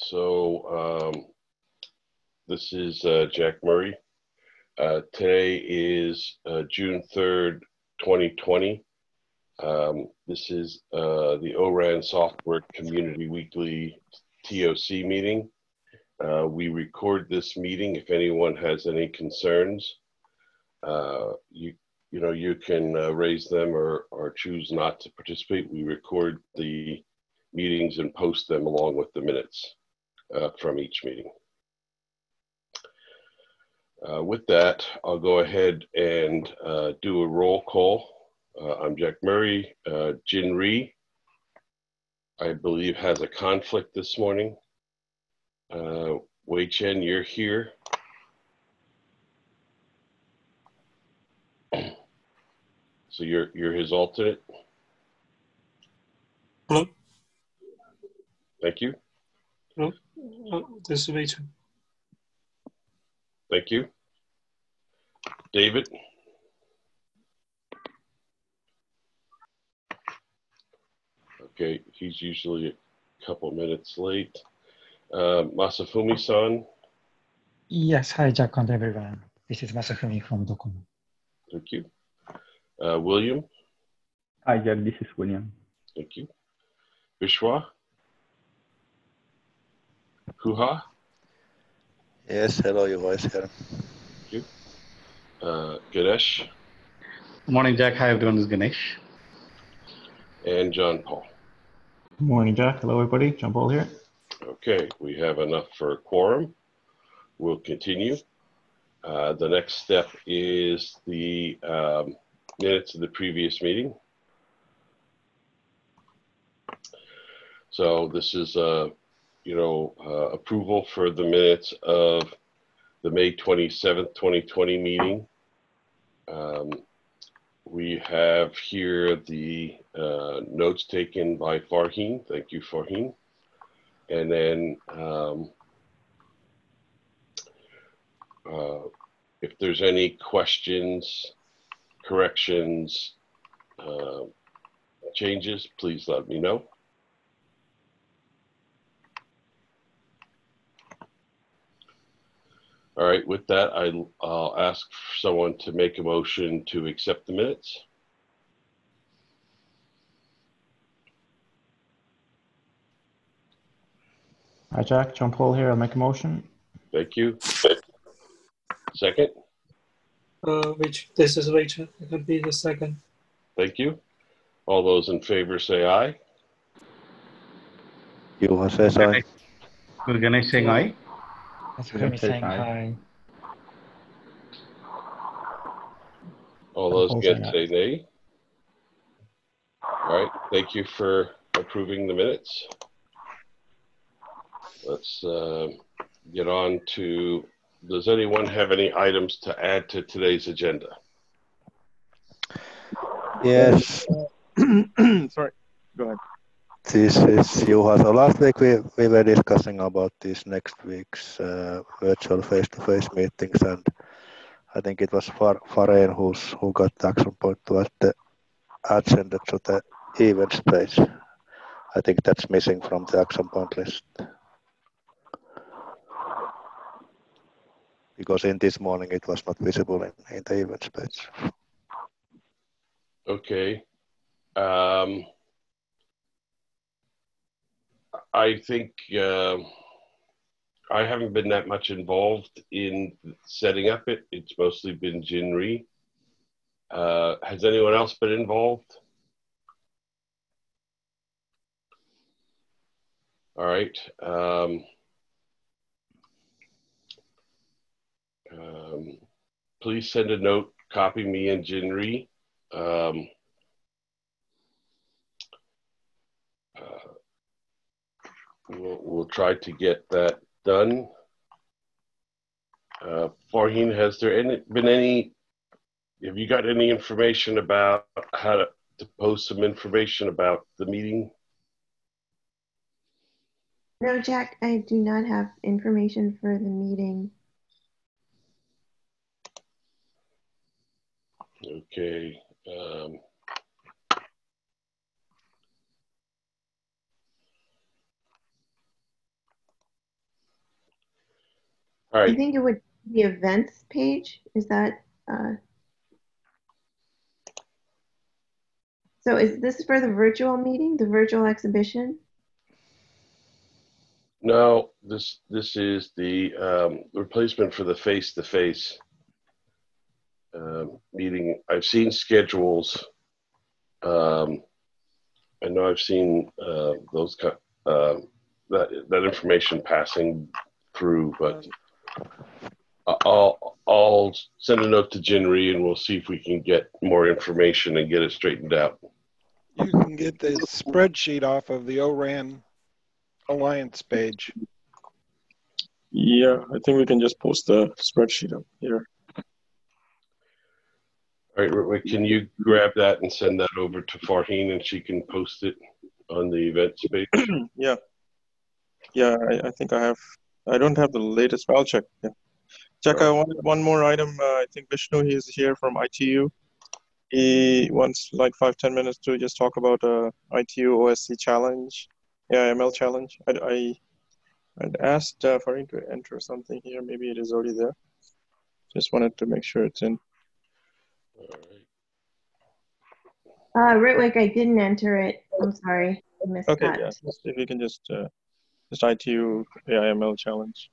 So this is Jack Murray. Today is June 3rd, 2020. This is the ORAN Software Community Weekly TOC meeting. We record this meeting. If anyone has any concerns, you can raise them or choose not to participate. We record the meetings and post them along with the minutes from each meeting. With that, I'll go ahead and do a roll call. I'm Jack Murray. Jin Rhee, I believe, has a conflict this morning. Wei Chen, you're here. So you're his alternate. Hello. Thank you. Hello. This is Wei Chen. Thank you. David. Okay, he's usually a couple minutes late. Masafumi-san. Yes, hi Jack and everyone. This is Masafumi from Docomo. Thank you. William. Hi Jack, this is William. Thank you. Vishwa. Huha. Yes, hello, your voice here. Thank you. Ganesh. Good morning, Jack. Hi, everyone. This is Ganesh. And John Paul. Good morning, Jack. Hello, everybody. John Paul here. Okay, we have enough for a quorum. We'll continue. The next step is the minutes of the previous meeting. So this is approval for the minutes of the May 27th, 2020 meeting. We have here the notes taken by Farheen. Thank you, Farheen. And then if there's any questions, corrections, changes, please let me know. All right, with that, I'll ask someone to make a motion to accept the minutes. Hi, Jack. John Paul here. I'll make a motion. Thank you. Second? This is Wei Chen. It can be the second. Thank you. All those in favor say aye. Juha says aye. Will Ganesh saying aye? Masafumi saying hi. All those against say nay. All right, thank you for approving the minutes. Let's get on to, does anyone have any items to add to today's agenda? Yes. Sorry, go ahead. This is Juha. So last week we were discussing about this next week's virtual face-to-face meetings, and I think it was Faren who got the action point to add the agenda to the events page. I think that's missing from the action point list. Because in this morning it was not visible in the events page. Okay. I think I haven't been that much involved in setting up it. It's mostly been Jin Rhee. Has anyone else been involved? All right. Please send a note, copy me and Jin Rhee. We'll try to get that done. Farheen, has there have you got any information about how to post some information about the meeting? No, Jack, I do not have information for the meeting. Okay. All I right. think it would be the events page. Is that, so is this for the virtual meeting, the virtual exhibition? No, this is the replacement for the face-to-face meeting. I've seen schedules. I know I've seen those that information passing through, but I'll send a note to Jinri and we'll see if we can get more information and get it straightened out. You can get the spreadsheet off of the ORAN Alliance page. Yeah, I think we can just post the spreadsheet up here. All right, Ritwik, can you grab that and send that over to Farheen and she can post it on the events page? Yeah. Yeah, I think I have. I don't have the latest, but I'll check. Yeah. Jack, I want one more item. I think Vishnu, he is here from ITU. He wants like 5-10 minutes to just talk about ITU OSC challenge, AIML challenge. I'd asked Farheen to enter something here. Maybe it is already there. Just wanted to make sure it's in. All right. Ritwik, I didn't enter it. I'm sorry. I missed Okay, that. yeah. If you can just ITU AIML challenge.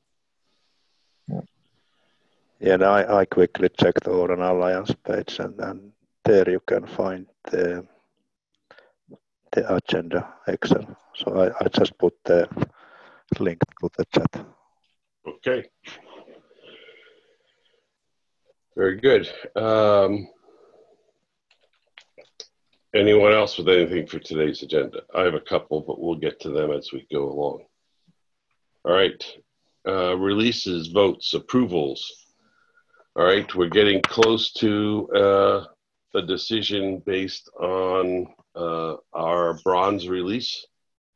Yeah, and I quickly checked the Oran Alliance page, and there you can find the agenda Excel. So I just put the link to the chat. Okay. Very good. Anyone else with anything for today's agenda? I have a couple, but we'll get to them as we go along. All right. Releases, votes, approvals. All right. We're getting close to a decision based on our bronze release.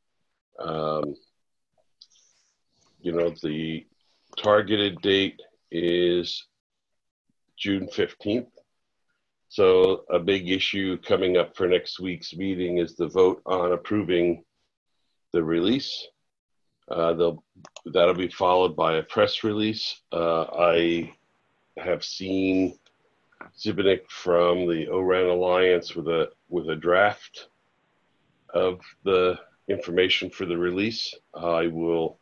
You know, the targeted date is June 15th. So a big issue coming up for next week's meeting is the vote on approving the release. That'll be followed by a press release. I have seen Zibnik from the ORAN Alliance with a draft of the information for the release. I will,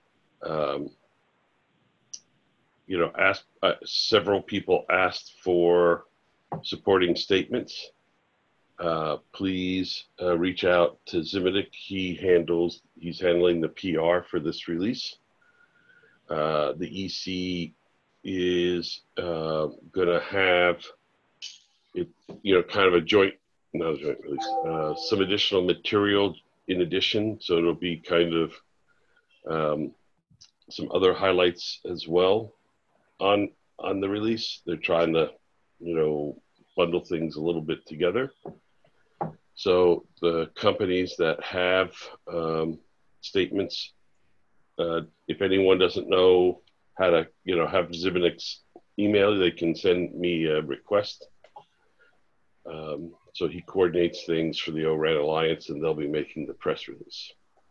you know, ask several people asked for supporting statements. Please reach out to Zibnik. He's handling the PR for this release. The EC is going to have it, you know, kind of not a joint release, some additional material in addition. So it'll be kind of some other highlights as well on the release. They're trying to, you know, bundle things a little bit together. So the companies that have statements, if anyone doesn't know how to, you know, have Zibnik's email, they can send me a request. So he coordinates things for the ORAN Alliance, and they'll be making the press release.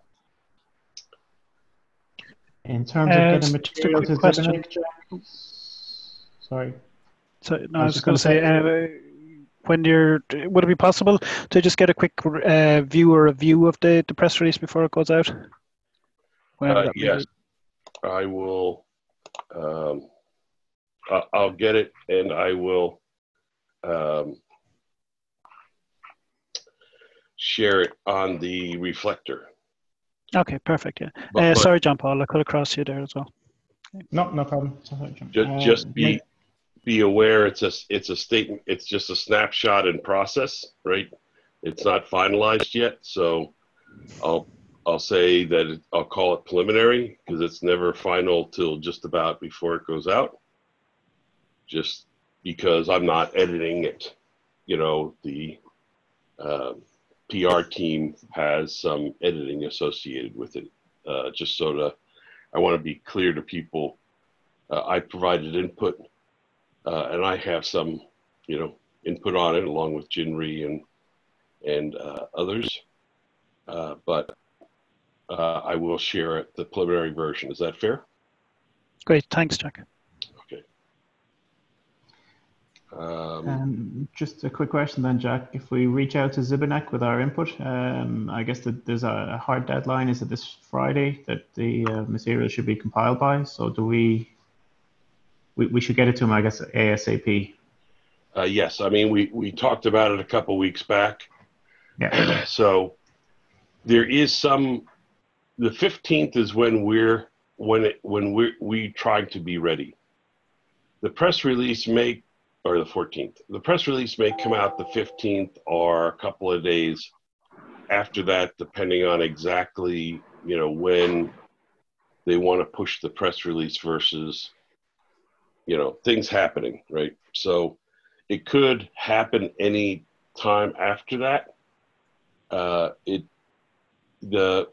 In terms of getting just a material quick to question. Zibnik, sorry. So, no, I was just going to say, would it be possible to just get a quick view or review of the press release before it goes out? Yes, I will. I'll get it, and I will share it on the reflector. Okay, perfect. Yeah. But sorry, John Paul, I could have crossed you there as well. No problem. Sorry, just be aware it's a statement. It's just a snapshot in process, right? It's not finalized yet, so I'll say that I'll call it preliminary because it's never final till just about before it goes out. Just because I'm not editing it, you know, the PR team has some editing associated with it. Just so that I want to be clear to people. I provided input, and I have some, you know, input on it along with Jinri and others. But I will share it, the preliminary version. Is that fair? Great. Thanks, Jack. Okay. Just a quick question then, Jack. If we reach out to Zibinek with our input, I guess that there's a hard deadline. Is it this Friday that the material should be compiled by? So do we should get it to him, I guess, ASAP. Yes, I mean we talked about it a couple weeks back. Yeah. So there is some. The 15th is when we trying to be ready. The press release or the 14th. The press release may come out the 15th or a couple of days after that, depending on exactly when they want to push the press release versus things happening, right? So it could happen any time after that. They'll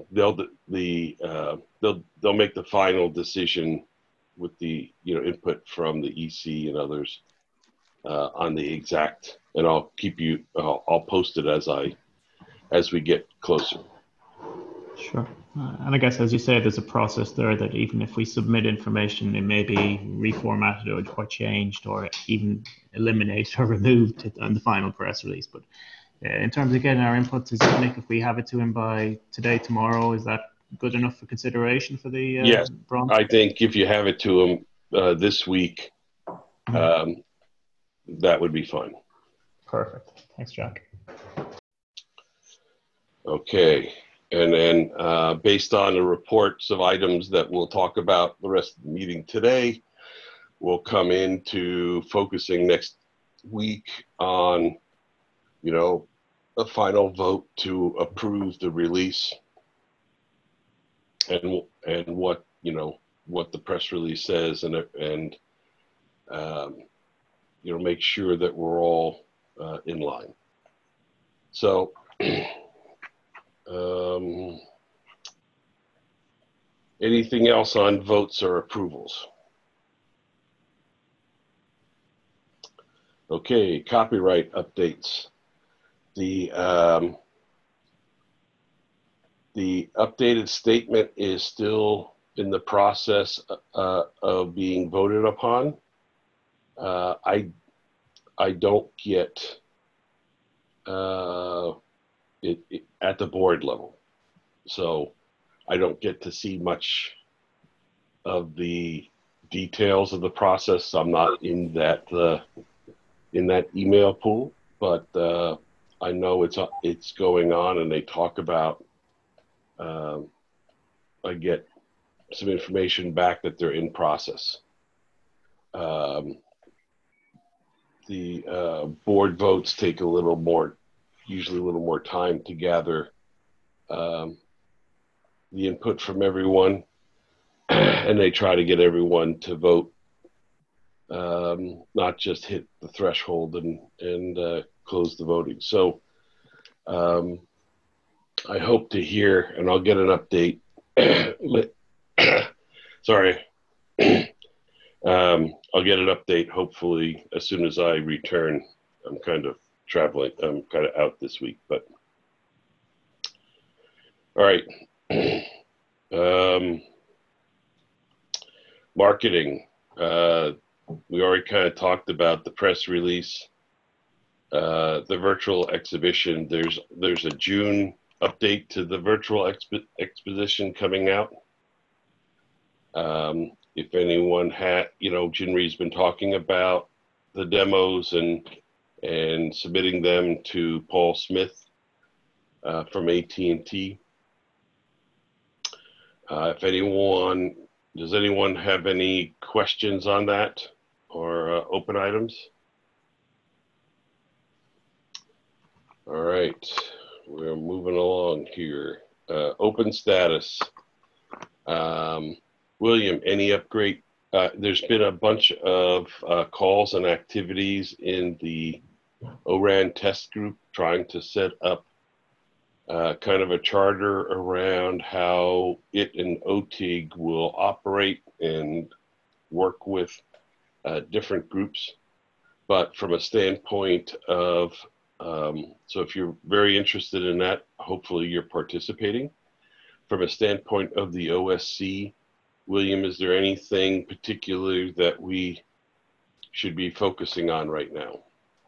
make the final decision with the input from the EC and others on the exact, and I'll post it as we get closer. Sure. And I guess, as you say, there's a process there that even if we submit information, it may be reformatted or changed or even eliminated or removed on the final press release. But in terms of getting our input to Zibinek, if we have it to him by today, tomorrow, is that good enough for consideration for the yes, bronze? I think if you have it to him this week, that would be fine. Perfect. Thanks, Jack. Okay. And then based on the reports of items that we'll talk about the rest of the meeting today, we'll come into focusing next week on, a final vote to approve the release and what the press release says and make sure that we're all in line. So anything else on votes or approvals? Okay, copyright updates. The updated statement is still in the process of being voted upon. I don't get it at the board level, so I don't get to see much of the details of the process. I'm not in that email pool, but I know it's going on, and they talk about. I get some information back that they're in process. The board votes take usually a little more time to gather the input from everyone, and they try to get everyone to vote, not just hit the threshold and close the voting. So I hope to hear, and I'll get an update. Sorry. I'll get an update hopefully as soon as I return. I'm kind of traveling. I'm kind of out this week, but all right. Marketing. We already kind of talked about the press release, the virtual exhibition. There's a June update to the virtual exposition coming out. If anyone Jinri's been talking about the demos and submitting them to Paul Smith from AT&T. Does anyone have any questions on that or open items? All right, we're moving along here. Open status. William, any upgrade? There's been a bunch of calls and activities in the ORAN test group trying to set up kind of a charter around how it and OTIG will operate and work with different groups. But from a standpoint of, so if you're very interested in that, hopefully you're participating. From a standpoint of the OSC, William, is there anything particular that we should be focusing on right now?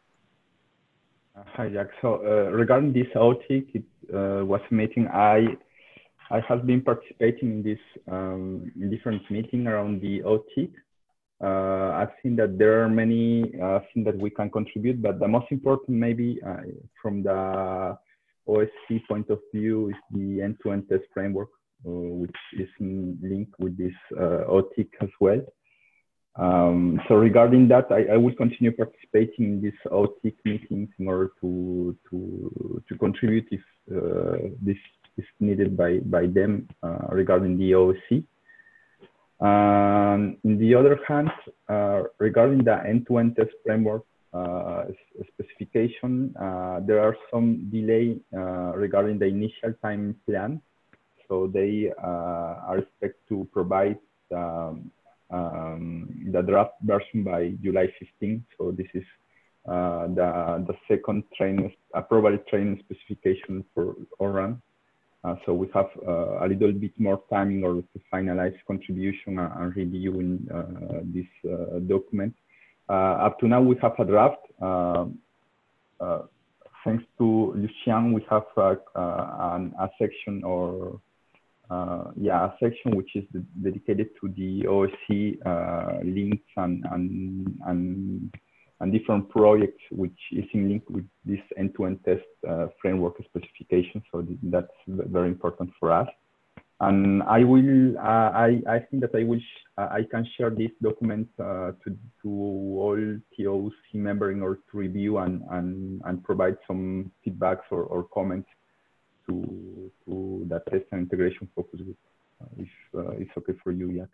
Hi, Jack. So regarding this OTIC, it was a meeting. I have been participating in this different meeting around the OTIC. I've seen that there are many things that we can contribute, but the most important maybe from the OSC point of view is the end-to-end test framework, which is linked with this OTIC as well. So regarding that, I will continue participating in these OTIC meetings in order to contribute if this is needed by them regarding the OSC. On the other hand, regarding the end-to-end test framework specification, there are some delay regarding the initial time plan. So they are expected to provide the draft version by July 15. So this is the second approval training specification for ORAN. So we have a little bit more time in order to finalize contribution and reviewing this document. Up to now, we have a draft. Thanks to Lucian, we have a section a section which is dedicated to the OSC links and different projects, which is in link with this end-to-end test framework specification. So that's very important for us. And I think that I can share this document to all TOC members in order to review and provide some feedbacks or comments to that test and integration focus group, if it's okay for you, Jack.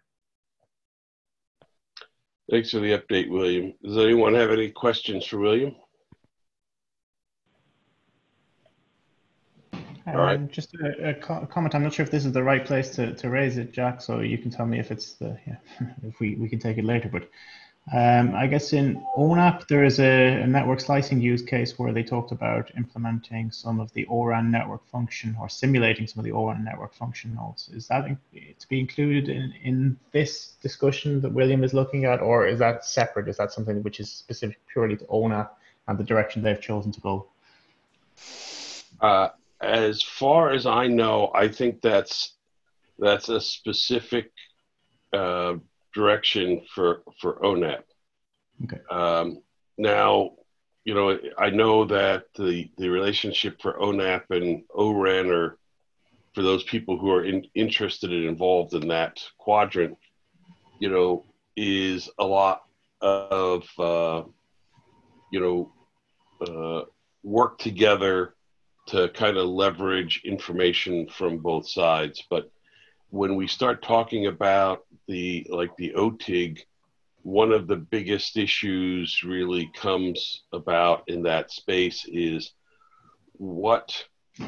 Thanks for the update, William. Does anyone have any questions for William? All right. Just a comment. I'm not sure if this is the right place to raise it, Jack. So you can tell me if it's if we can take it later. But I guess in ONAP there is a network slicing use case where they talked about implementing some of the ORAN network function or simulating some of the ORAN network function nodes. Is that to be included in this discussion that William is looking at, or is that separate? Is that something which is specific purely to ONAP and the direction they've chosen to go? As far as I know, I think that's a specific direction for ONAP. Okay. Now, I know that the relationship for ONAP and ORAN are, for those people who are interested and involved in that quadrant, is a lot of, work together to kind of leverage information from both sides. But when we start talking about the OTIG, one of the biggest issues really comes about in that space is what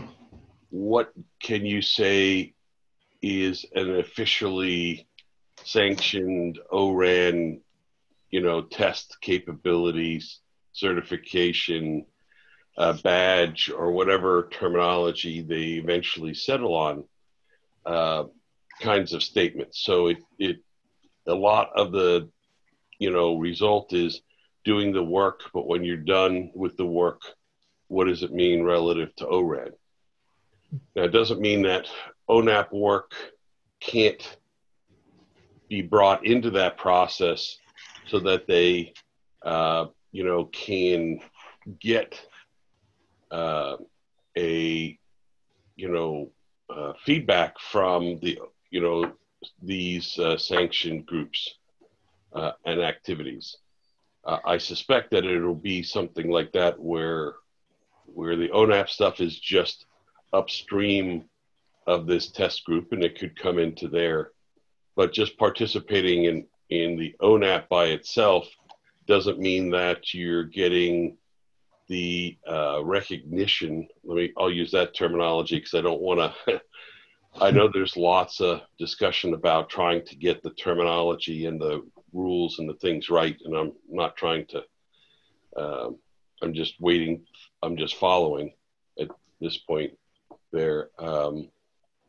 can you say is an officially sanctioned ORAN, test capabilities, certification, badge, or whatever terminology they eventually settle on, kinds of statements. So a lot of the result is doing the work, but when you're done with the work, what does it mean relative to ORAN? Now, it doesn't mean that ONAP work can't be brought into that process so that they, can get feedback from these sanctioned groups and activities. I suspect that it'll be something like that where the ONAP stuff is just upstream of this test group, and it could come into there. But just participating in the ONAP by itself doesn't mean that you're getting the recognition. I'll use that terminology because I don't want to. I know there's lots of discussion about trying to get the terminology and the rules and the things right, and I'm not trying to. I'm just waiting. I'm just following at this point there.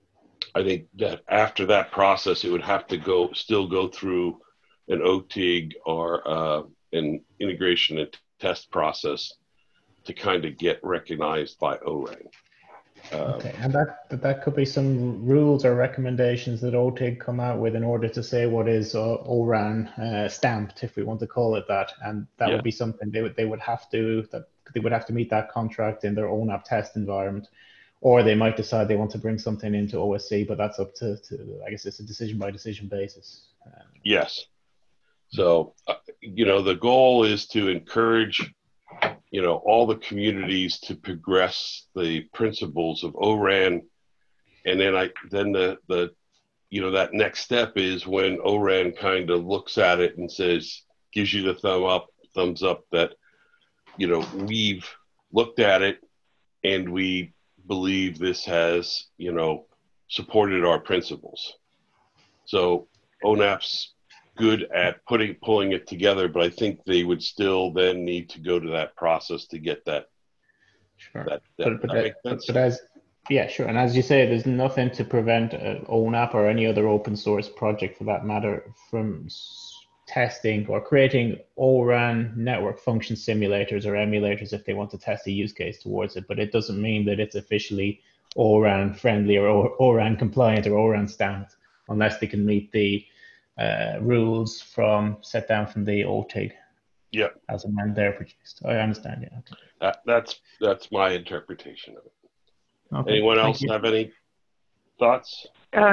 I think that after that process, it would have to still go through an OTIG or an integration and test process to kind of get recognized by ORAN. Okay, and that could be some rules or recommendations that OTIG come out with in order to say what is ORAN stamped, if we want to call it that, and that would be something they would have to meet that contract in their ONAP test environment, or they might decide they want to bring something into OSC, but that's up to I guess it's a decision by decision basis. Yes. So the goal is to encourage all the communities to progress the principles of ORAN, and then that next step is when ORAN kind of looks at it and gives you the thumbs up that we've looked at it and we believe this has supported our principles. So ONAP's good at pulling it together, but I think they would still then need to go to that process to get that. Sure. That makes sense? Sure. And as you say, there's nothing to prevent ONAP or any other open source project for that matter from testing or creating ORAN network function simulators or emulators if they want to test a use case towards it. But it doesn't mean that it's officially ORAN friendly or ORAN compliant or ORAN stamped unless they can meet the rules set down from the OTIG. Yeah. As and when they're produced. I understand. Yeah. That's my interpretation of it. Okay. Anyone else have any thoughts?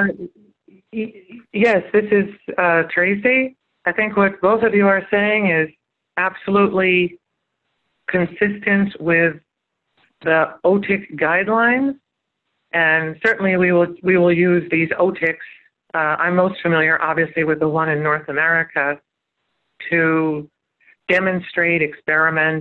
Yes, this is Tracy. I think what both of you are saying is absolutely consistent with the OTIC guidelines, and certainly we will use these OTICs. I'm most familiar, obviously, with the one in North America to demonstrate, experiment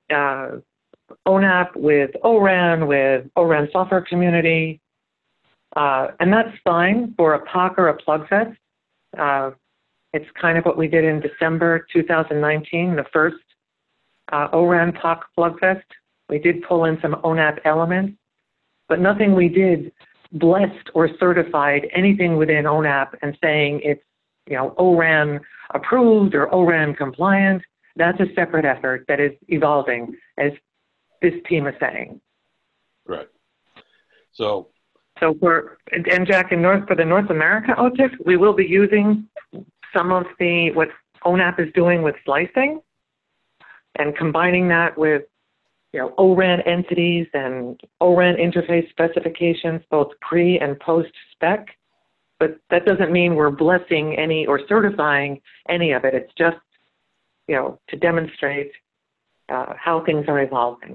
ONAP with ORAN software community, and that's fine for a POC or a PlugFest. It's kind of what we did in December 2019, the first ORAN POC PlugFest. We did pull in some ONAP elements, but nothing we did blessed or certified anything within ONAP and saying it's ORAN approved or ORAN compliant. That's a separate effort that is evolving, as this team is saying. Right. So Jack, for the North America OTIC, we will be using some of what ONAP is doing with slicing and combining that with ORAN entities and ORAN interface specifications, both pre and post spec. But that doesn't mean we're blessing any or certifying any of it. It's just, to demonstrate how things are evolving.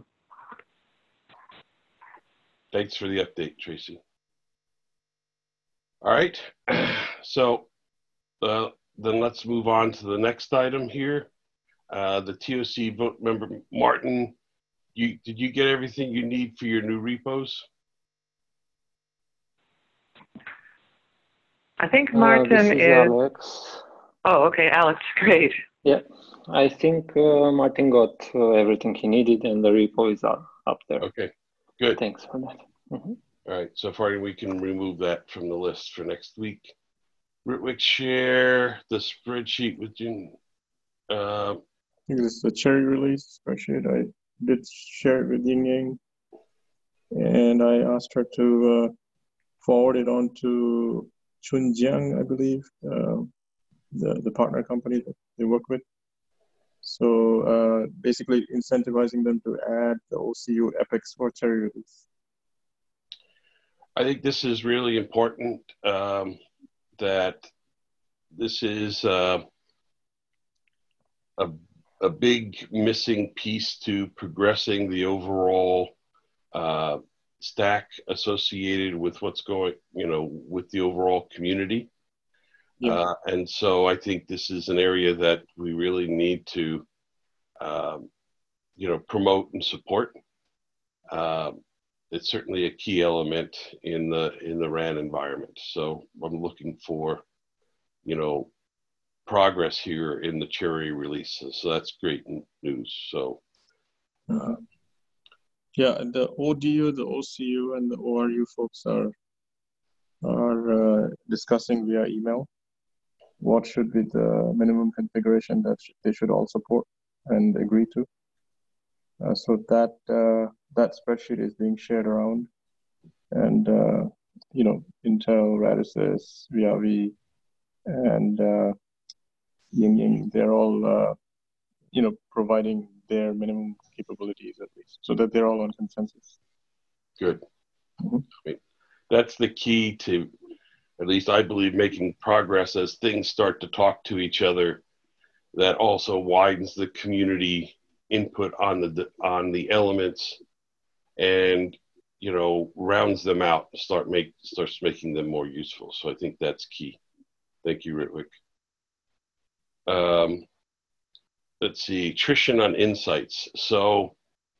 Thanks for the update, Tracy. All right. So then let's move on to the next item here. The TOC vote member, Martin, did you get everything you need for your new repos? I think Martin is Alex. Oh, okay, Alex, great. Yeah, I think Martin got everything he needed and the repo is up there. Okay, good. Thanks for that. Mm-hmm. All right, so far we can remove that from the list for next week. Ritwik, share the spreadsheet with June. I think this is the cherry release spreadsheet. I did share it with Ying, and I asked her to forward it on to Chunjiang, I believe, the partner company that they work with. So basically incentivizing them to add the OCU epics for cherry release. I think this is really important, that this is a big missing piece to progressing the overall stack associated with what's going, with the overall community. Yeah. And so I think this is an area that we really need to, promote and support. It's certainly a key element in the RAN environment. So I'm looking for, progress here in the cherry releases. So that's great news. So. Yeah, the ODU, the OCU, and the ORU folks are are discussing via email what should be the minimum configuration that they should all support and agree to. So that that spreadsheet is being shared around, and you know, Intel, Radisys, VIAVI, and Ying Ying, they're all you know, providing their minimum capabilities at least, so that they're all on consensus. Good. I mean, that's the key to, at least I believe, making progress as things start to talk to each other. That also widens the community input on the elements, and you know, rounds them out, starts making them more useful. So I think that's key. Thank you, Ritwik. Let's see, Trishan on insights. So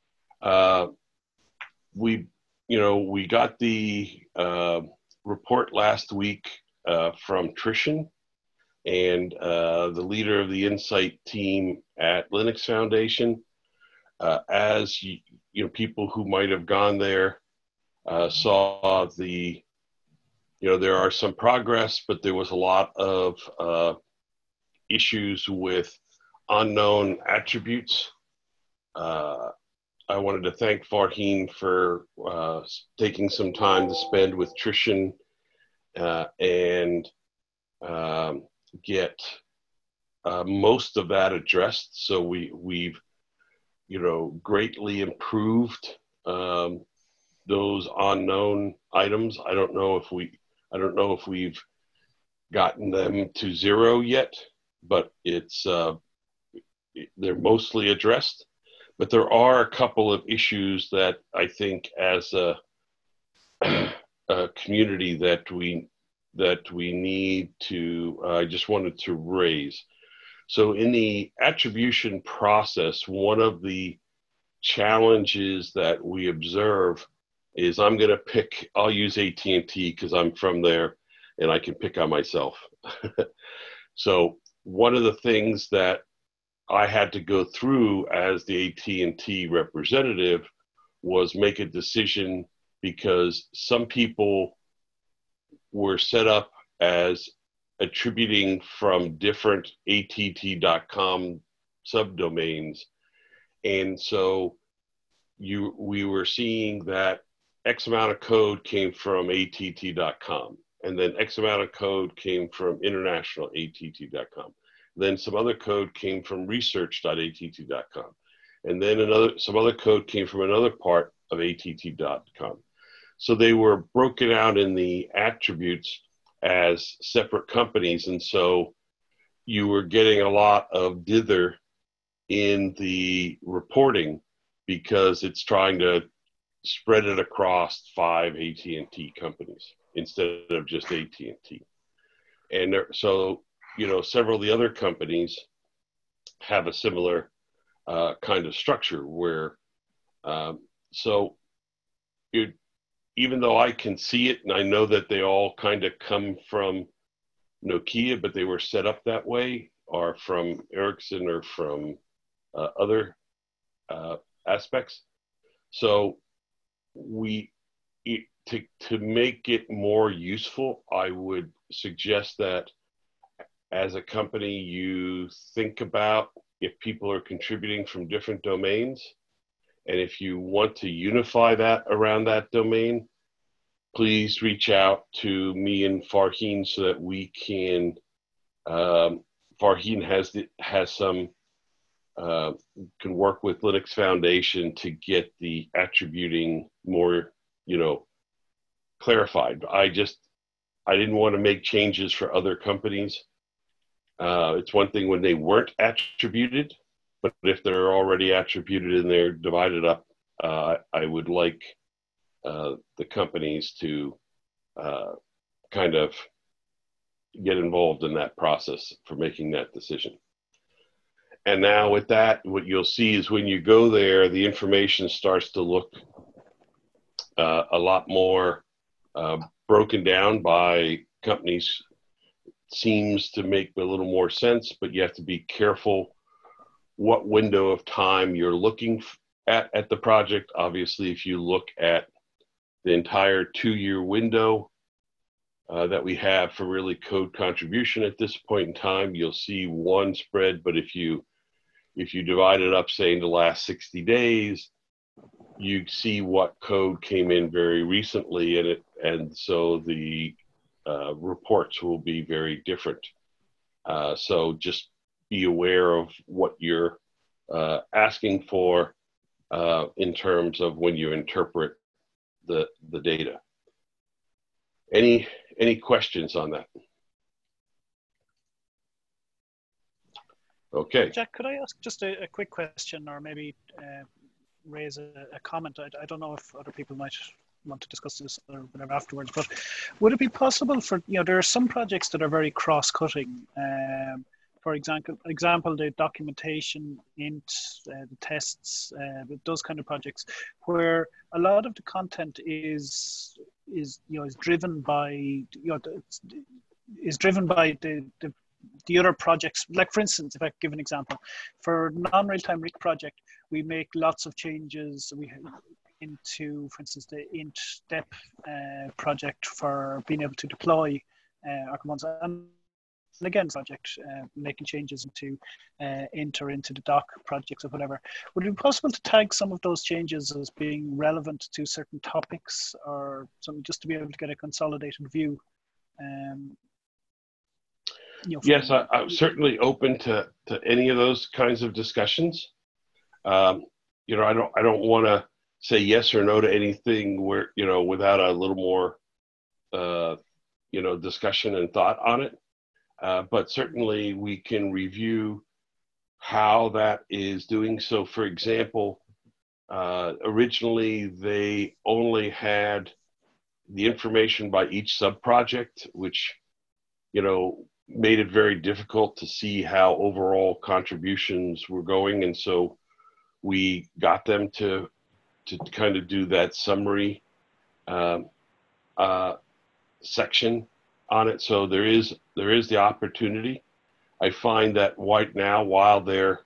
we got the report last week from Trishan, and the leader of the Insight team at Linux Foundation. As you know, people who might have gone there saw the, you know, there are some progress, but there was a lot of issues with unknown attributes. I wanted to thank Farheen for taking some time to spend with Trishan and get most of that addressed. So we've, you know, greatly improved those unknown items. I don't know if we've gotten them to zero yet, but it's they're mostly addressed. But there are a couple of issues that I think, as a community, that we need to, I just wanted to raise. So in the attribution process, one of the challenges that we observe is, I'll use AT&T because I'm from there and I can pick on myself. So one of the things that I had to go through as the AT&T representative was make a decision, because some people were set up as attributing from different att.com subdomains. And so we were seeing that X amount of code came from att.com, and then X amount of code came from international att.com. Then some other code came from research.att.com. And then some other code came from another part of att.com. So they were broken out in the attributes as separate companies. And so you were getting a lot of dither in the reporting, because it's trying to spread it across 5 AT&T companies instead of just AT&T. And so, you know, several of the other companies have a similar kind of structure where, even though I can see it and I know that they all kind of come from Nokia, but they were set up that way, or from Ericsson, or from other aspects. So to make it more useful, I would suggest that as a company, you think about if people are contributing from different domains, and if you want to unify that around that domain, please reach out to me and Farheen so that we can, Farheen can work with Linux Foundation to get the attributing more, you know, clarified. I didn't want to make changes for other companies. It's one thing when they weren't attributed, but if they're already attributed and they're divided up, I would like the companies to kind of get involved in that process for making that decision. And now with that, what you'll see is when you go there, the information starts to look a lot more broken down by companies. Seems to make a little more sense, but you have to be careful what window of time you're looking at the project. Obviously, if you look at the entire 2-year window, that we have for really code contribution at this point in time. You'll see one spread, but if you divide it up, say in the last 60 days, you see what code came in very recently, and so the reports will be very different. So just be aware of what you're asking for in terms of when you interpret the data. Any questions on that? Okay. Jack, could I ask just a quick question, or maybe raise a comment? I don't know if other people might want to discuss this or whatever afterwards, but would it be possible for, there are some projects that are very cross-cutting. For example, the documentation, int, the tests, those kind of projects, where a lot of the content is driven by the other projects. Like, for instance, if I give an example, for non-real-time RIC project, we make lots of changes into, for instance, the int dep project for being able to deploy Archimonde. And again, project making changes into into the doc projects or whatever. Would it be possible to tag some of those changes as being relevant to certain topics, or something, just to be able to get a consolidated view? Yes, I'm certainly open to any of those kinds of discussions. I don't want to say yes or no to anything where without a little more discussion and thought on it. But certainly we can review how that is doing. So, for example, originally they only had the information by each sub-project, which, made it very difficult to see how overall contributions were going. And so we got them to kind of do that summary section on it. So there is the opportunity. I find that right now, while they're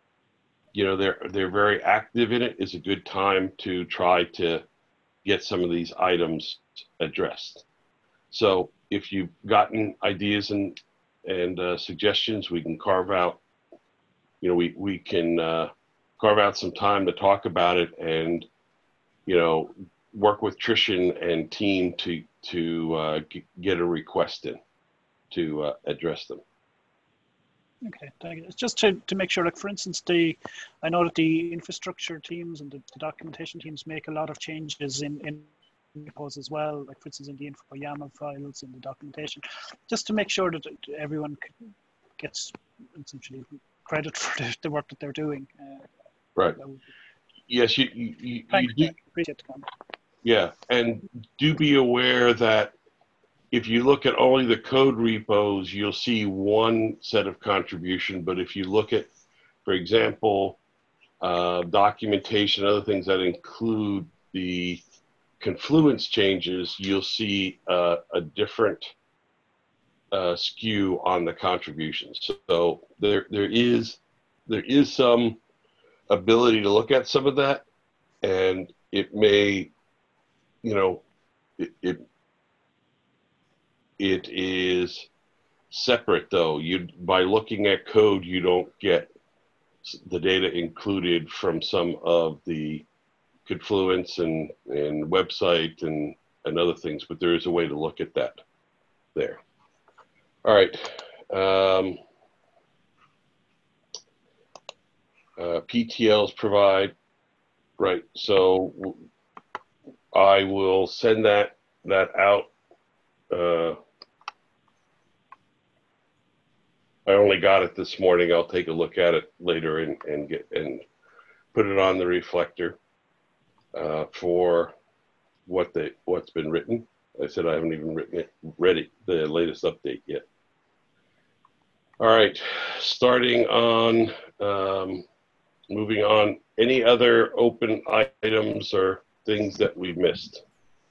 very active in it, is a good time to try to get some of these items addressed. So if you've gotten ideas and suggestions, we can carve out, we can carve out some time to talk about it, and work with Trishan and team to get a request in to address them. Okay, thank you. It's just to make sure, like, for instance, I know that the infrastructure teams and the documentation teams make a lot of changes in repos as well, like, for instance, in the info YAML files, in the documentation, just to make sure that everyone gets essentially credit for the work that they're doing. Right. Yes, you do. Appreciate the comment. Yeah, and do be aware that if you look at only the code repos, you'll see one set of contribution. But if you look at, for example, documentation, other things that include the Confluence changes, you'll see a different skew on the contributions. So there is some ability to look at some of that, and it may, it is separate though. By looking at code, you don't get the data included from some of the Confluence and website and other things, but there is a way to look at that there. All right. PTLs provide, right. So I will send that out. I only got it this morning. I'll take a look at it later and put it on the reflector for what's been written. I said I haven't even read the latest update yet. All right, starting on, moving on. Any other open items or things that we've missed?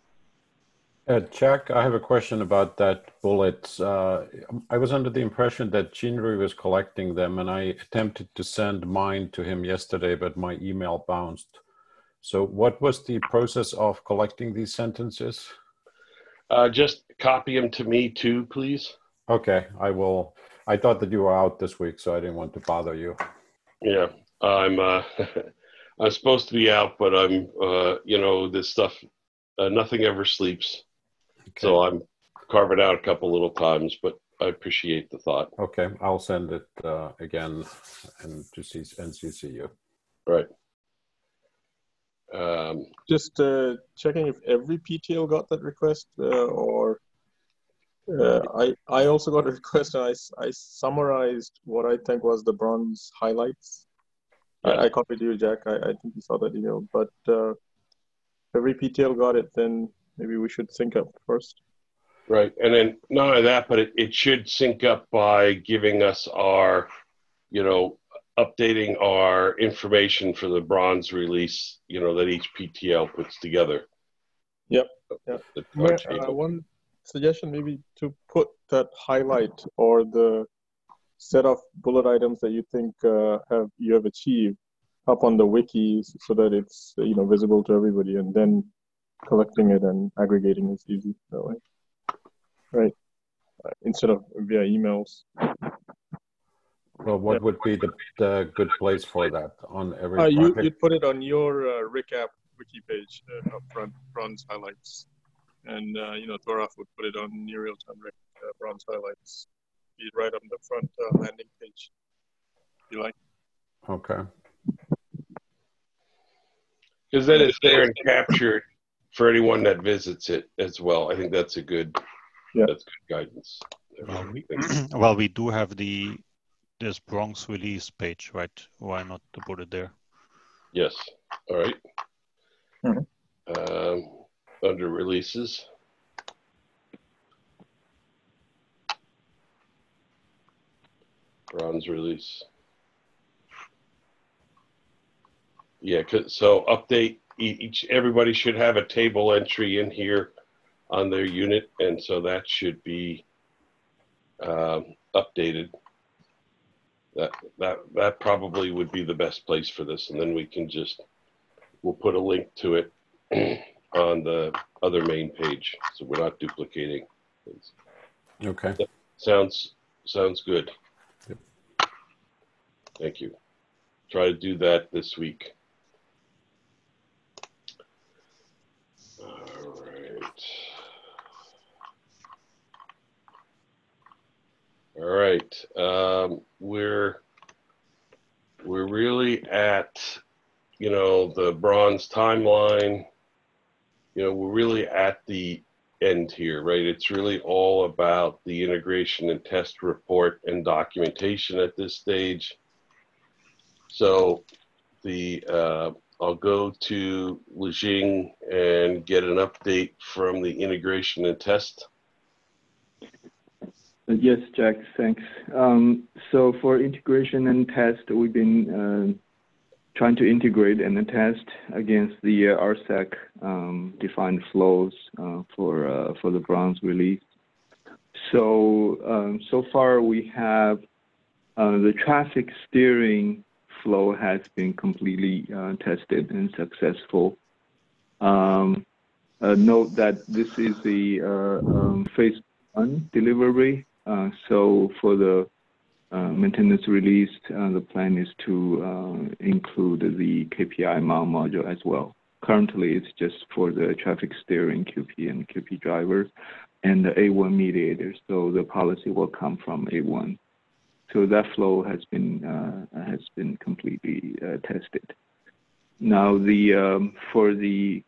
Jack, I have a question about that bullets. I was under the impression that Jinri was collecting them, and I attempted to send mine to him yesterday, but my email bounced. So what was the process of collecting these sentences? Just copy them to me too, please. Okay, I will. I thought that you were out this week, so I didn't want to bother you. Yeah, I'm I'm supposed to be out, but I'm this stuff, nothing ever sleeps. Okay. So I'm carving out a couple little times, but I appreciate the thought. Okay, I'll send it again and to NCC you. Right. Just checking if every PTL got that request, or I also got a request, and I summarized what I think was the bronze highlights. Yeah. I copied you, Jack. I think you saw that email. But if every PTL got it, then maybe we should sync up first. Right, and then not only that, but it should sync up by giving us our, updating our information for the bronze release, that each PTL puts together. Yep. One suggestion maybe to put that highlight or the set of bullet items that you think you have achieved up on the wiki so that it's visible to everybody, and then collecting it and aggregating is easy that way. Right. Instead of via emails. Well, what would be the good place for that on every project? You'd put it on your RICAP wiki page up front, bronze highlights. And, Toraf would put it on New Real-Time bronze highlights. Be right on the front landing page, if you like. Okay. Because then it's there and captured for anyone that visits it as well. I think that's good guidance. Well, we do have this bronze release page, right? Why not to put it there? Yes. All right. Under releases. Bronze release. Yeah, so update everybody should have a table entry in here on their unit, and so that should be updated. That probably would be the best place for this, and then we'll put a link to it on the other main page, so we're not duplicating things. Okay. Sounds good. Yep. Thank you. Try to do that this week. All right. We're really at, the bronze timeline. We're really at the end here, right? It's really all about the integration and test report and documentation at this stage. So I'll go to Lijing and get an update from the integration and test. Yes, Jack, thanks. So for integration and test, we've been trying to integrate and test against the RSAC defined flows for the bronze release. So far we have the traffic steering flow has been completely tested and successful. Note that this is the phase 1 delivery. So for the maintenance release, the plan is to include the KPI module as well. Currently, it's just for the traffic steering QP and QP driver and the A1 mediator. So the policy will come from A1. So that flow has been completely tested. Now for the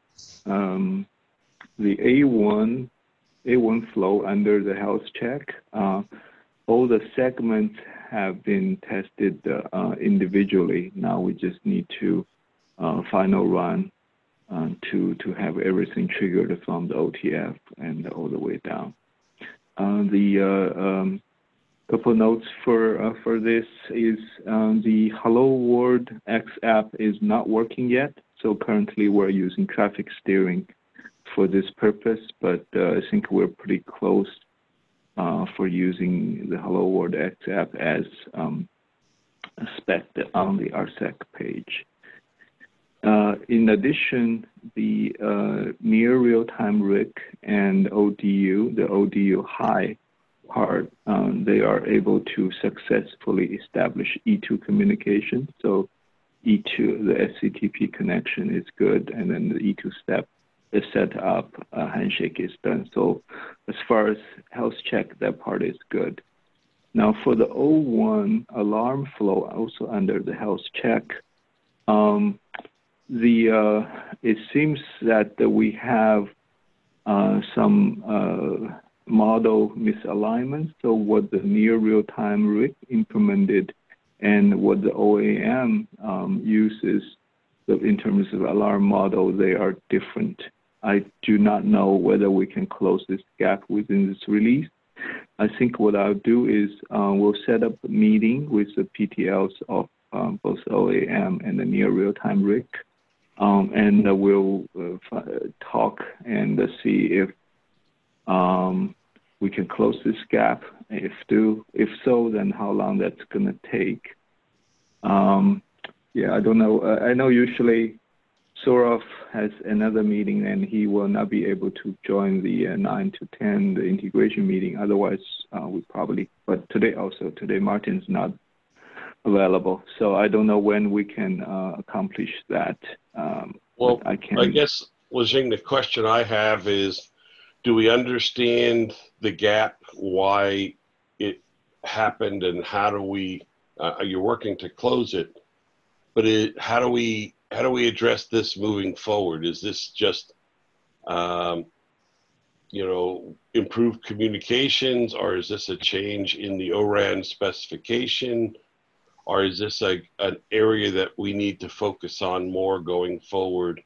A1 flow under the health check, all the segments have been tested individually. Now we just need to final run to have everything triggered from the OTF and all the way down. The couple notes for this is the Hello World X app is not working yet. So currently we're using traffic steering for this purpose, but I think we're pretty close for using the Hello World X app as spec'd on the RSAC page. In addition, the near real-time RIC and ODU, the ODU high part, they are able to successfully establish E2 communication. So E2, the SCTP connection is good, and then the E2 step is set up, handshake is done. So as far as health check, that part is good. Now for the O1 alarm flow, also under the health check, it seems that we have some model misalignment. So what the near real-time RIC implemented and what the OAM uses in terms of alarm model, they are different. I do not know whether we can close this gap within this release. I think what I'll do is we'll set up a meeting with the PTLs of both OAM and the near real-time RIC, and we'll talk and see if we can close this gap. If so, then how long that's going to take. Yeah, I don't know. I know usually Saurav has another meeting and he will not be able to join the 9 to 10, the integration meeting. Otherwise, we probably, but today Martin's not available. So I don't know when we can accomplish that. Well, I guess, Lejing, the question I have is, do we understand the gap, why it happened, and how do we, you're working to close it, but how do we address this moving forward? Is this just, improved communications, or is this a change in the ORAN specification, or is this an area that we need to focus on more going forward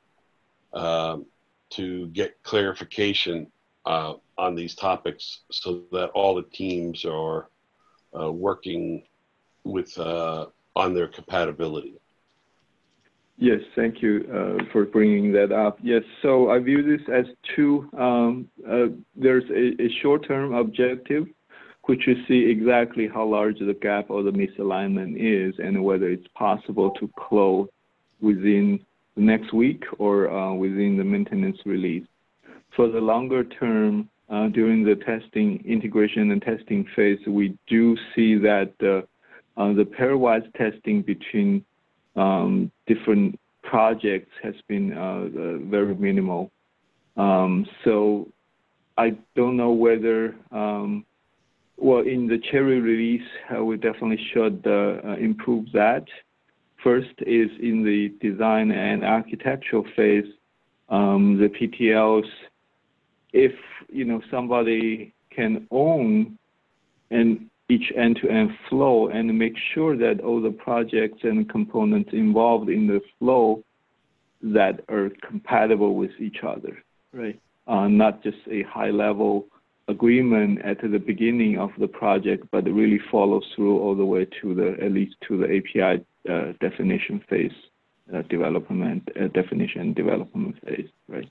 to get clarification on these topics so that all the teams are working with on their compatibility? Yes, thank you for bringing that up. Yes, so I view this as two. There's a short-term objective, which is see exactly how large the gap or the misalignment is and whether it's possible to close within the next week or within the maintenance release. For the longer term, during the testing, integration and testing phase, we do see that the pairwise testing between different projects has been very minimal. So I don't know whether, well, in the Cherry release, we definitely should improve that. First is in the design and architectural phase, the PTLs, if somebody can own each end-to-end flow and make sure that all the projects and components involved in the flow that are compatible with each other, right? Not just a high-level agreement at the beginning of the project, but really follows through all the way to at least to the API definition phase, definition development phase, right?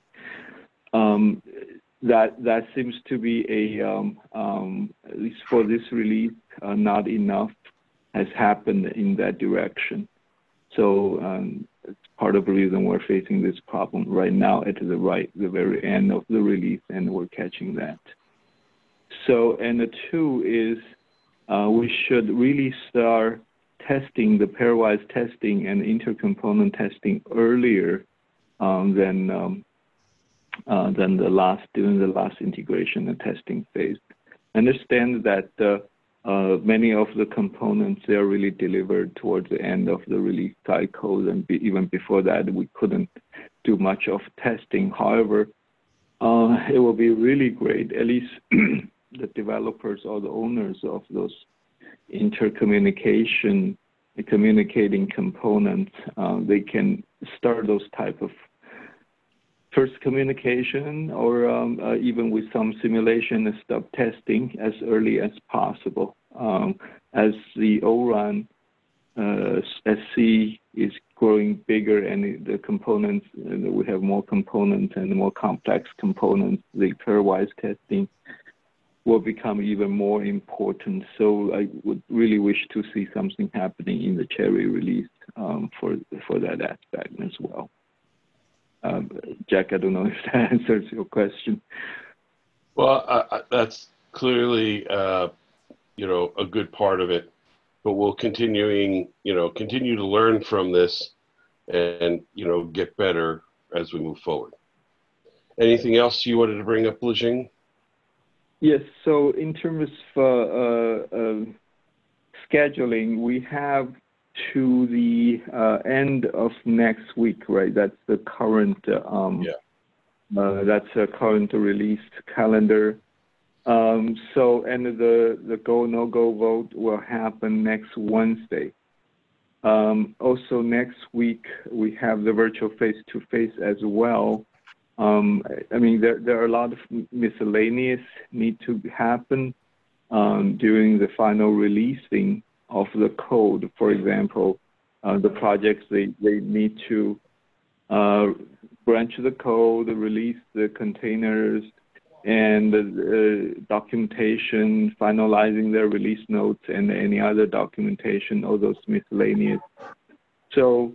That seems to be at least for this release, not enough has happened in that direction. So it's part of the reason we're facing this problem right now at the very end of the release, and we're catching that. So, and the two is we should really start testing the pairwise testing and intercomponent testing earlier than during the last integration and testing phase. Understand that many of the components, they are really delivered towards the end of the release cycle, and even before that, we couldn't do much of testing. However, it will be really great, at least the developers or the owners of those communicating components, they can start those type of first communication or even with some simulation and stuff testing as early as possible. As the ORAN SC is growing bigger and the components, we have more components and more complex components, the pairwise testing will become even more important. So I would really wish to see something happening in the Cherry release for that aspect as well. Jack, I don't know if that answers your question. Well, that's clearly, a good part of it, but we'll continue to learn from this and, get better as we move forward. Anything else you wanted to bring up, Lijing? Yes, so in terms of scheduling, we have to the end of next week, right? That's the current that's a current released calendar. And the go no go vote will happen next Wednesday. Also next week we have the virtual face-to-face as well. I mean, there are a lot of miscellaneous need to happen during the final releasing of the code. For example, the projects, they need to branch the code, release the containers, and the documentation, finalizing their release notes, and any other documentation, all those miscellaneous. So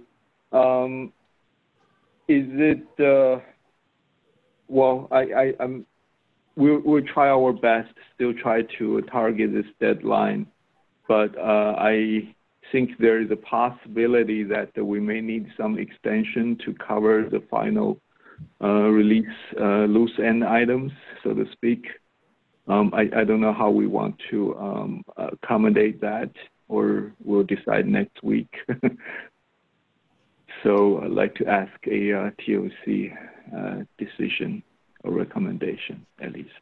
is it, well, we'll try our best, still try to target this deadline, but I think there is a possibility that we may need some extension to cover the final release loose end items, so to speak. I don't know how we want to accommodate that, or we'll decide next week. So I'd like to ask a TOC decision or recommendation, at least.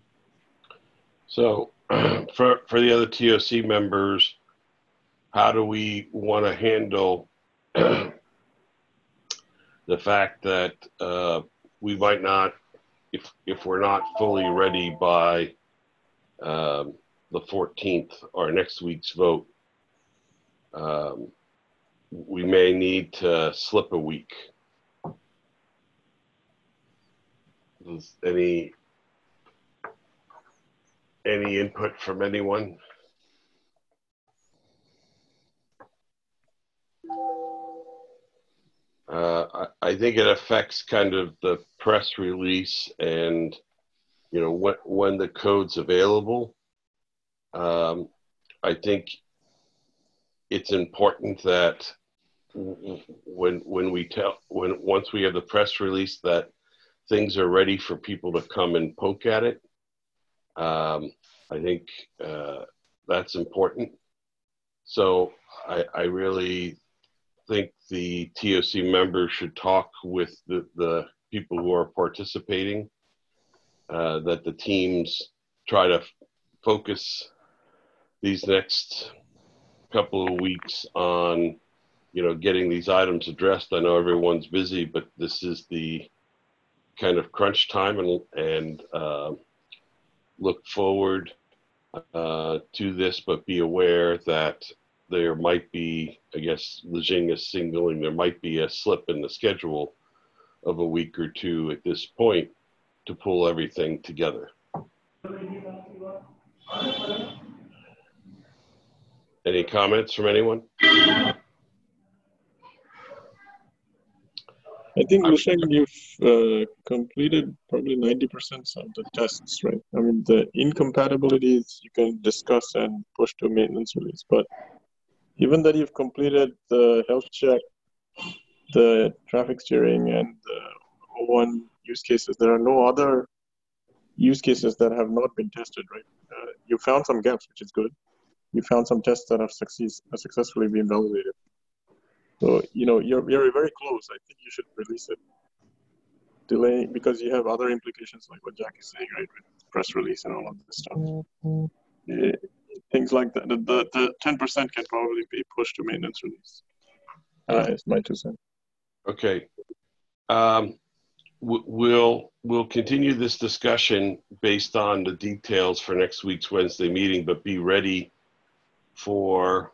So for the other TOC members, how do we want to handle the fact that we might not, if we're not fully ready by the 14th or next week's vote, we may need to slip a week? Does any input from anyone? I think it affects kind of the press release and, when the code's available. I think it's important that once we have the press release, that things are ready for people to come and poke at it. I think that's important. So I really think the TOC members should talk with the people who are participating, that the teams try to focus these next couple of weeks on, getting these items addressed. I know everyone's busy, but this is the kind of crunch time, and look forward to this, but be aware that there might be, I guess Lijing is signaling, there might be a slip in the schedule of a week or two at this point to pull everything together. Any comments from anyone? I think, Lijing, you've completed probably 90% of the tests, right? I mean, the incompatibilities you can discuss and push to maintenance release, but given that you've completed the health check, the traffic steering, and the O1 use cases, there are no other use cases that have not been tested, right? You found some gaps, which is good. You found some tests that have successfully been validated. So, you're very close. I think you should release it. Delay, because you have other implications like what Jack is saying, right, with press release and all of this stuff. Things like that. The 10% can probably be pushed to maintenance release. It's my 2 cents. Okay. We'll continue this discussion based on the details for next week's Wednesday meeting, but be ready for,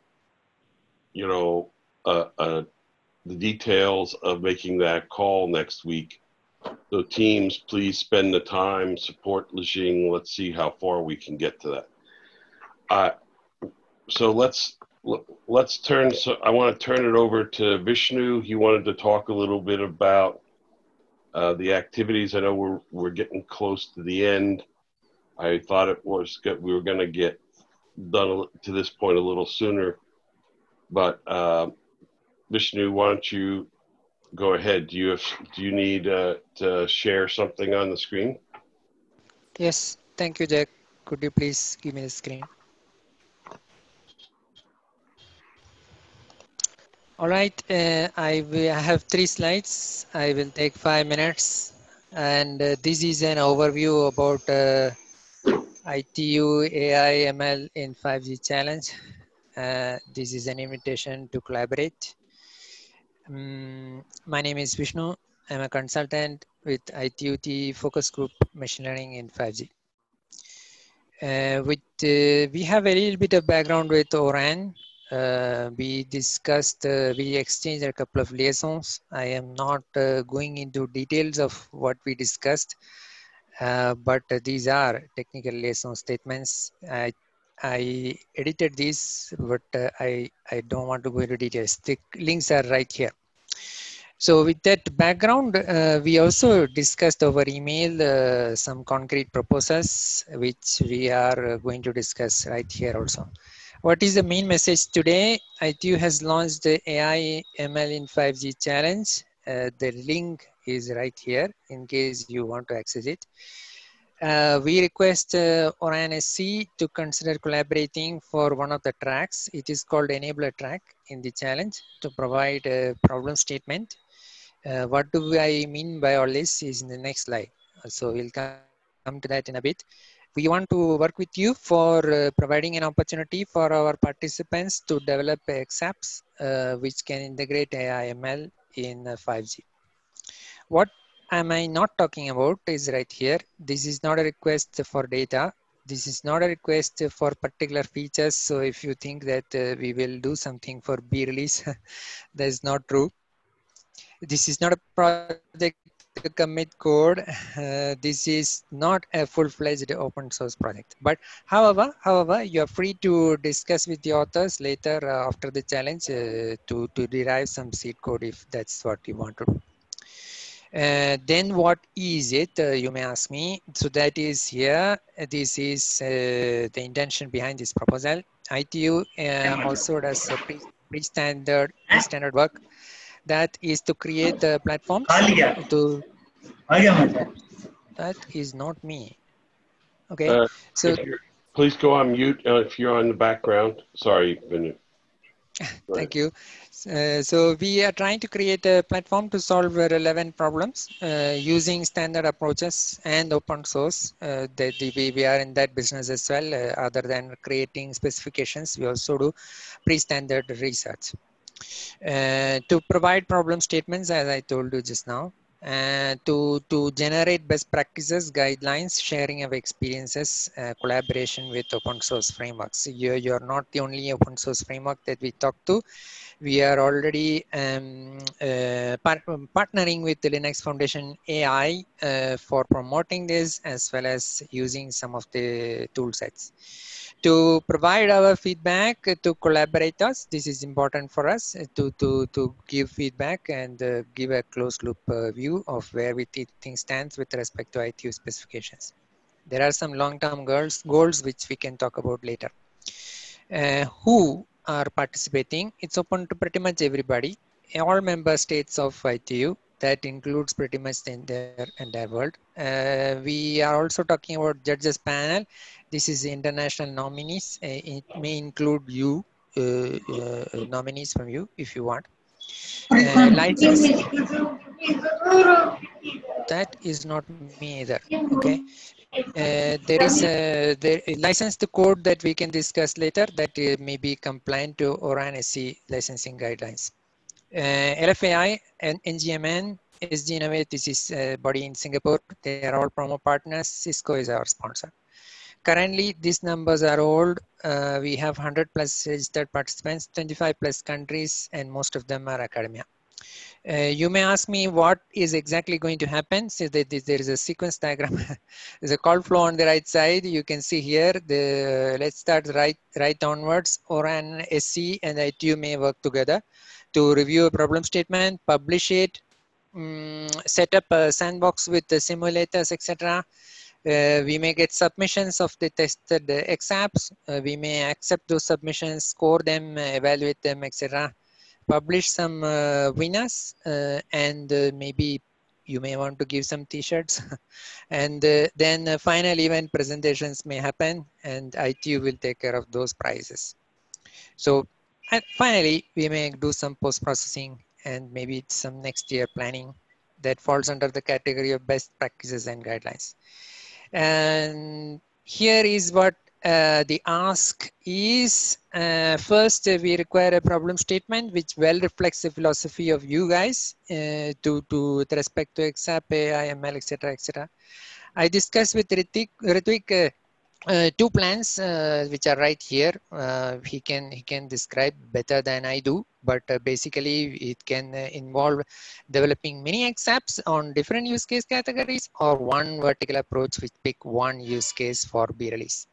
the details of making that call next week. So teams, please spend the time, support Lijing. Let's see how far we can get to that. So let's let's turn. So I want to turn it over to Vishnu. He wanted to talk a little bit about the activities. I know we're getting close to the end. I thought it was good. We were going to get done to this point a little sooner, but Vishnu, why don't you go ahead? Do you need to share something on the screen? Yes, thank you, Jack. Could you please give me the screen? All right, I have 3 slides. I will take 5 minutes, and this is an overview about ITU AI ML in 5G challenge. This is an invitation to collaborate. My name is Vishnu. I'm a consultant with ITUT Focus Group Machine Learning in 5G. We have a little bit of background with ORAN. We discussed, we exchanged a couple of liaisons. I am not going into details of what we discussed, but these are technical liaison statements. I edited these, but I don't want to go into details. The links are right here. So with that background, we also discussed over email some concrete proposals, which we are going to discuss right here also. What is the main message today? ITU has launched the AI ML in 5G challenge. The link is right here in case you want to access it. We request ORAN SC to consider collaborating for one of the tracks. It is called enabler track in the challenge to provide a problem statement. What do I mean by all this is in the next slide. So we'll come to that in a bit. We want to work with you for providing an opportunity for our participants to develop XApps which can integrate AI ML in 5G. What am I not talking about is right here. This is not a request for data. This is not a request for particular features. So if you think that we will do something for B release, that is not true. This is not a project to commit code. This is not a full-fledged open source project. But however, you are free to discuss with the authors later after the challenge to derive some seed code if that's what you want to do. Then what is it, you may ask me? So that is here. This is the intention behind this proposal. ITU also does pre-standard work. That is to create platforms to. That is not me. Okay. So please go on mute if you're on the background. Sorry, Vinu. Thank you. So we are trying to create a platform to solve relevant problems using standard approaches and open source. We are in that business as well. Other than creating specifications, we also do pre-standard research. To provide problem statements, as I told you just now, to generate best practices, guidelines, sharing of experiences, collaboration with open source frameworks. You're not the only open source framework that we talk to. We are already partnering with the Linux Foundation AI for promoting this, as well as using some of the tool sets. To provide our feedback to collaborators, this is important for us to give feedback and give a closed loop view of where we think things stands with respect to ITU specifications. There are some long-term goals which we can talk about later. Who are participating? It's open to pretty much everybody, all member states of ITU. That includes pretty much the entire world. We are also talking about judges panel. This is international nominees. It may include you, nominees from you if you want. License. That is not me either. Okay. There is the licensed code that we can discuss later that may be compliant to ORAN SC licensing guidelines. LFAI and NGMN, SG Innovate, this is a body in Singapore. They are all promo partners. Cisco is our sponsor. Currently, these numbers are old. We have 100 plus registered participants, 25 plus countries, and most of them are academia. You may ask me what is exactly going to happen. So there is a sequence diagram. There's a call flow on the right side. You can see here. Let's start right onwards. ORAN, SC, and ITU may work together to review a problem statement, publish it, set up a sandbox with the simulators, etc. We may get submissions of the tested XApps. We may accept those submissions, score them, evaluate them, etc. Publish some winners, and maybe you may want to give some t-shirts. And then final event presentations may happen, and ITU will take care of those prizes. So finally, we may do some post-processing and maybe some next year planning that falls under the category of best practices and guidelines. And here is what the ask is. First, we require a problem statement which well reflects the philosophy of you guys with respect to XAP, AI, ML, etc., etc. I discussed with Ritvik two plans which are right here. He can describe better than I do, but basically it can involve developing many XApps on different use case categories, or one vertical approach which pick one use case for B-release.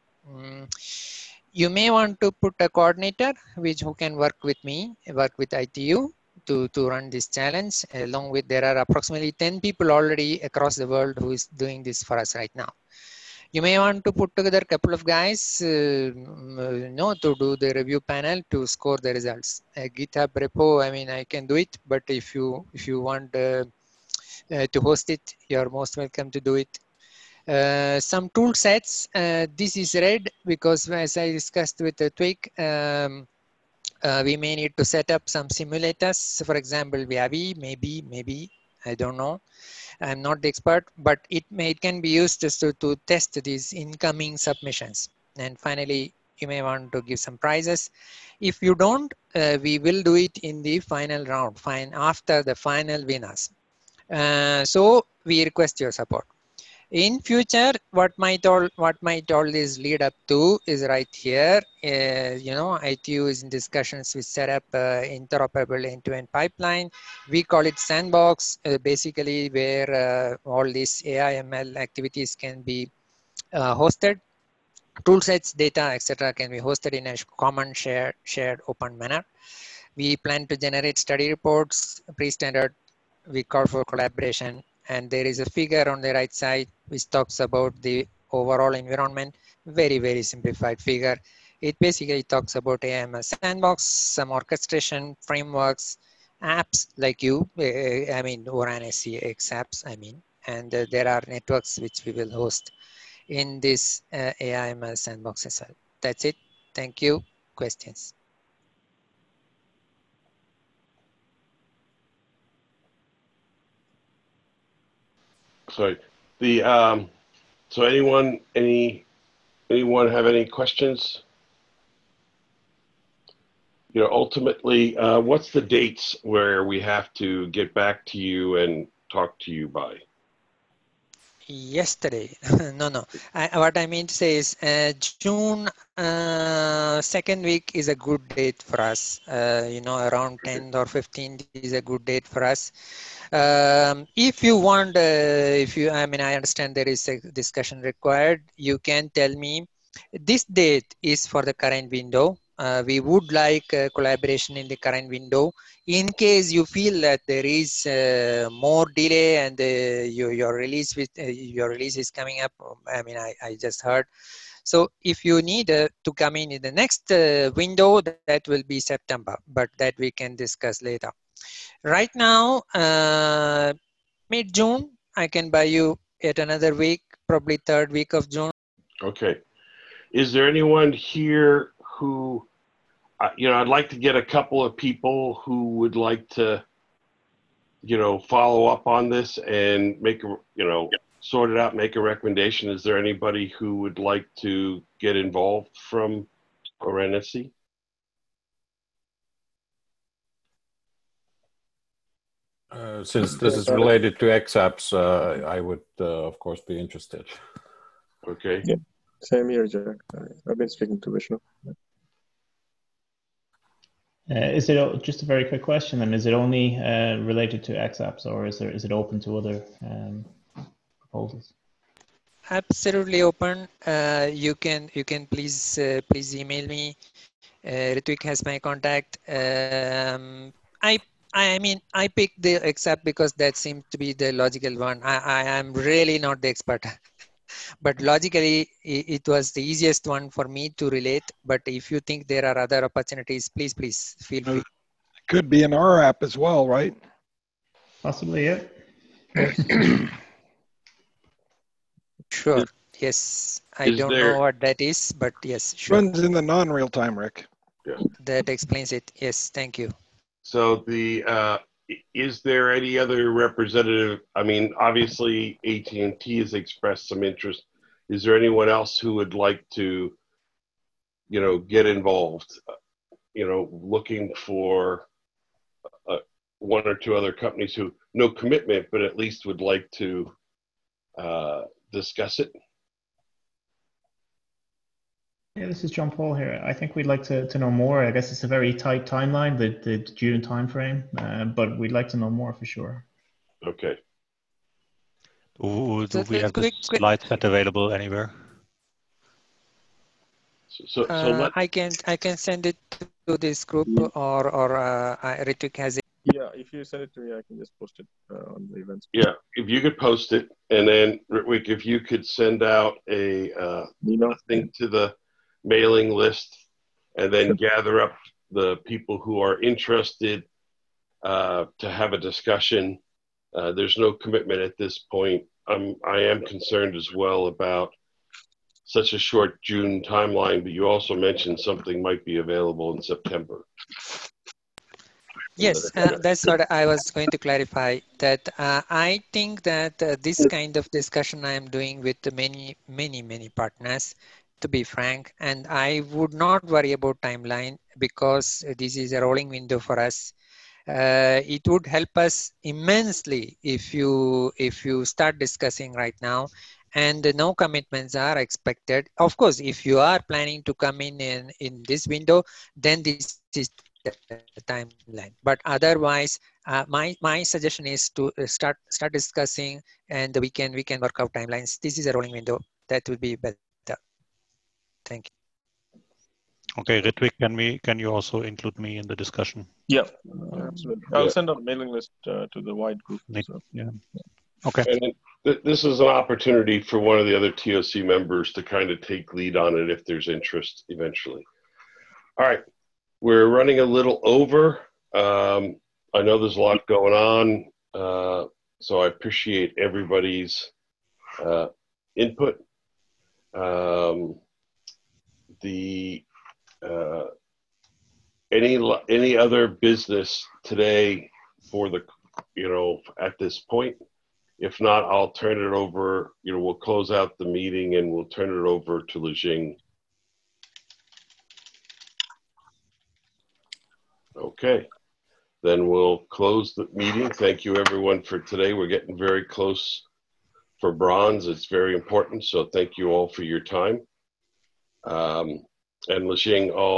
You may want to put a coordinator who can work with me, work with ITU to run this challenge. Along with, there are approximately 10 people already across the world who is doing this for us right now. You may want to put together a couple of guys to do the review panel to score the results. A GitHub repo, I mean, I can do it, but if you want to host it, you're most welcome to do it. Some tool sets. This is red because, as I discussed with Twig, we may need to set up some simulators. For example, Viavi, maybe, I don't know. I'm not the expert, but it can be used just to test these incoming submissions. And finally, you may want to give some prizes. If you don't, we will do it in the final round, after the final winners. So we request your support. In future, what might all this lead up to is right here. ITU is in discussions with set up interoperable end-to-end pipeline. We call it sandbox, basically where all these AI ML activities can be hosted. Toolsets, data, etc. can be hosted in a common shared open manner. We plan to generate study reports, pre-standard. We call for collaboration. And there is a figure on the right side which talks about the overall environment. Very, very simplified figure. It basically talks about AML sandbox, some orchestration frameworks, apps like ORAN SC XApps, and there are networks which we will host in this AIML sandbox as well. That's it. Thank you. Questions? Sorry. So anyone have any questions? Ultimately, what's the dates where we have to get back to you and talk to you by? Yesterday. No. What I mean to say is June second week is a good date for us. Around 10th or 15th is a good date for us. If you want, I understand there is a discussion required. You can tell me this date is for the current window. We would like collaboration in the current window. In case you feel that there is more delay and your release is coming up, I just heard. So if you need to come in the next window, that will be September, but that we can discuss later. Right now, mid-June, I can buy you yet another week, probably third week of June. Okay. Is there anyone here who, I'd like to get a couple of people who would like to, follow up on this and make sort it out, make a recommendation. Is there anybody who would like to get involved from ORAN SC? Since this is related to XApps, I would, of course, be interested. Okay. Yeah, same here, Jack. I've been speaking to Vishnu. Is it just a very quick question? And is it only related to XApps, or is it open to other proposals? Absolutely open. You can please email me. Ritvik has my contact. I mean, I picked the XApp because that seemed to be the logical one. I am really not the expert, but logically it was the easiest one for me to relate. But if you think there are other opportunities, please feel free. Could be in our app as well, right? Possibly, yeah. Sure. Yes. I don't know what that is, but yes, sure. Runs in the non-real time, Rick. Yeah. That explains it. Yes. Thank you. So is there any other representative? I mean, obviously AT&T has expressed some interest. Is there anyone else who would like to, get involved? Looking for one or two other companies who no commitment, but at least would like to discuss it. Yeah, this is John Paul here. I think we'd like to know more. I guess it's a very tight timeline, the June timeframe, but we'd like to know more for sure. Okay. Do we have the slide set available anywhere? I can send it to this group, or Ritvik has it. Yeah, if you send it to me, I can just post it on the events. Yeah, if you could post it, and then Ritvik, if you could send out a thing to the mailing list, and then gather up the people who are interested to have a discussion. There's no commitment at this point. I am concerned as well about such a short June timeline, but you also mentioned something might be available in September. Yes, that's what I was going to clarify, that I think that this kind of discussion I am doing with many partners, to be frank, and I would not worry about timeline because this is a rolling window for us. It would help us immensely if you start discussing right now, and no commitments are expected. Of course, if you are planning to come in this window, then this is the timeline. But otherwise, my suggestion is to start discussing, and we can work out timelines. This is a rolling window. That would be better. Thank you. Okay, Ritvik, can you also include me in the discussion? Yeah, absolutely. I'll send out a mailing list to the wide group. So. Yeah. Okay. And this is an opportunity for one of the other TOC members to kind of take lead on it if there's interest eventually. All right, we're running a little over. I know there's a lot going on, so I appreciate everybody's input. Any other business today for the, at this point? If not, I'll turn it over, we'll close out the meeting and we'll turn it over to Lijing. Okay, then we'll close the meeting. Thank you everyone for today. We're getting very close for bronze. It's very important. So thank you all for your time. And Lijing,